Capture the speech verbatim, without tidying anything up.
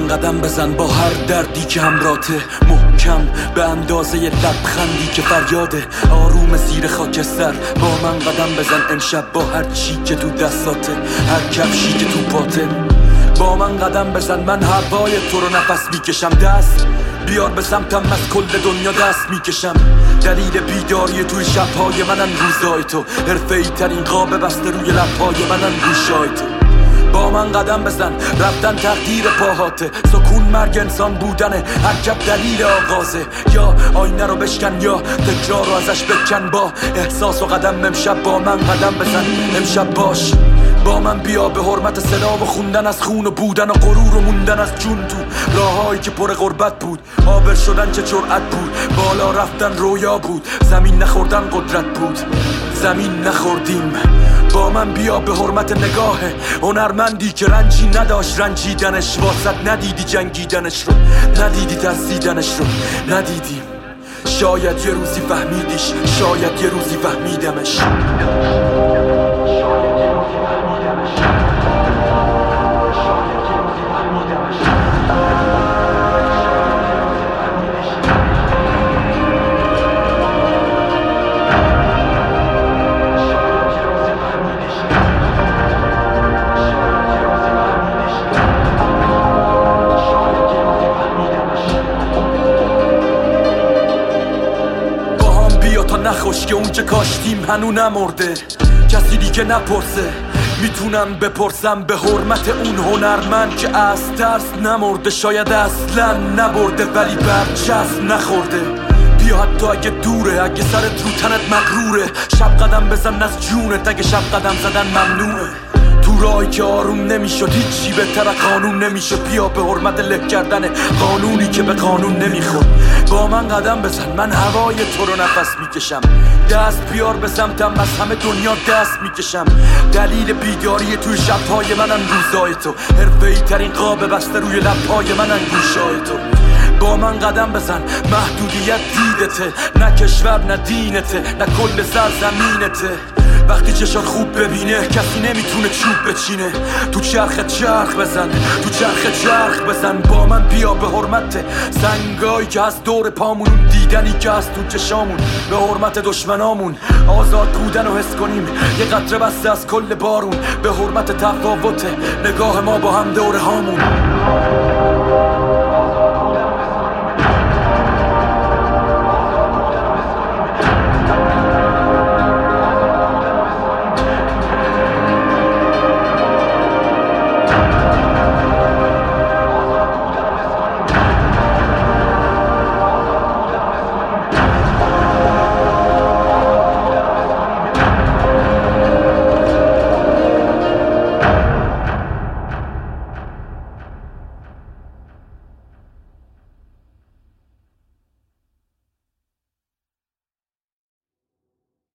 من قدم بزن با هر دردی که همراته، محکم به اندازه لبخندی که فریاده. آروم زیر خاکستر با من قدم بزن امشب با هر چی که تو دستاته، هر کفشی که تو پاته. با من قدم بزن من هوای تو رو نفس میکشم. دست بیار به سمتم از کل دنیا دست میکشم. دلیل بیداری توی شبهای منن روزای تو، حرفه‌ای ترین قاب بسته روی لبهای منن گوشای تو. با من قدم بزن رفتن تقدیر پاهاته، سکون مرگ انسان بودنه، حرکت دلیل آغازه. یا آینه رو بشکن یا تکرار رو ازش بکن. با احساس و قدم امشب با من قدم بزن. امشب باش با من بیا به حرمت صدا و خوندن از خون و بودن و غرور و موندن از جون تو راههایی که پر غربت بود. عابر شدن چه جرأت بود، بالا رفتن رویا بود، زمین نخوردن قدرت بود، زمین نخوردیم. با من بیا به حرمت نگاه هنرمندی که رنجی نداشت رنجیدنش، واسط ندیدی جنگیدنش رو، ندیدی ترسیدنش رو، ندیدیم. شاید یه روزی فهمیدیش، شاید یه روزی فهمیدمش. نخوش که اون چه کاشتیم هنو نمرده، کسی دیگه نپرسه. میتونم بپرسم به حرمت اون هنرمند که از ترس نمرده، شاید اصلا نبرده ولی برچسب نخورده. بیا حتی اگه دوره، اگه سرت رو تنت مغروره، شب قدم بزن از جونت اگه شب قدم زدن ممنوعه. تو راهی که آروم نمیشد هیچی بهتر قانون نمیشد. بیا به حرمت له کردن قانونی که به قانون نمیخورد. با من قدم بزن من هوای تو رو نفس میکشم. دست بیار به سمتم از همه دنیا دست میکشم. دلیل بیداری توی شبهای منن روزای تو، حرفه‌ای ترین قاب بسته روی لبهای منن گوشای تو. با من قدم بزن محدودیت دیدته، نه کشور نه دینته نه کل سرزمینته. وقتی چشات خوب ببینه کسی نمیتونه چوب بچینه. تو چرخ چرخ بزن، تو چرخ چرخ بزن. با من بیا به حرمت سنگایی که از دور پامون، اون دیدنی که از تو چشامون، به حرمت دشمنامون آزاد بودن و حس کنیم یه قطره بسته از کل بارون. به حرمت تفاوت نگاه ما با هم دوره هامون.